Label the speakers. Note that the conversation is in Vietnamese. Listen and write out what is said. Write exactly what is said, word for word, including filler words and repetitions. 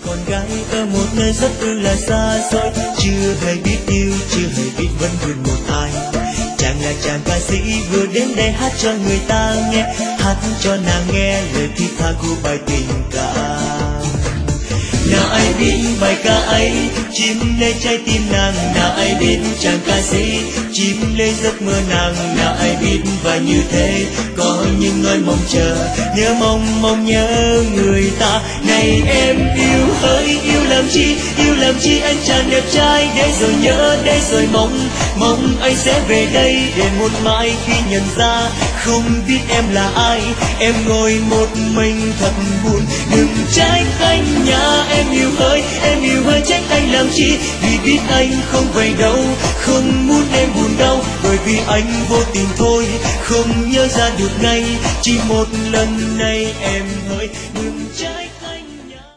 Speaker 1: con gái ở một nơi rất ư là xa xôi, chưa hề biết yêu, chưa hề biết vẫn buồn một ai. Chàng là chàng ca sĩ vừa đến đây hát cho người ta nghe, hát cho nàng nghe lời thiết tha của bài tình ca. Nào ai biết bài ca ấy chìm lấy trái tim nàng, nào ai biết chàng ca sĩ chìm lấy giấc mơ nàng, nào ai biết và như thế có những nỗi mong chờ, nhớ mong mong nhớ người ta. Này em yêu hỡi yêu làm chi, yêu làm chi anh chàng đẹp trai, để rồi nhớ để rồi mong, mong anh sẽ về đây để một mai khi nhận ra không biết em là ai, em ngồi một mình thật buồn. Đừng trách anh nhá em yêu hỡi, em yêu hỡi trách anh làm chi, vì biết anh không vậy đâu, không muốn em buồn đau, bởi vì anh vô tình thôi, không nhớ ra được ngay, chỉ một lần này em hỡi đừng trách.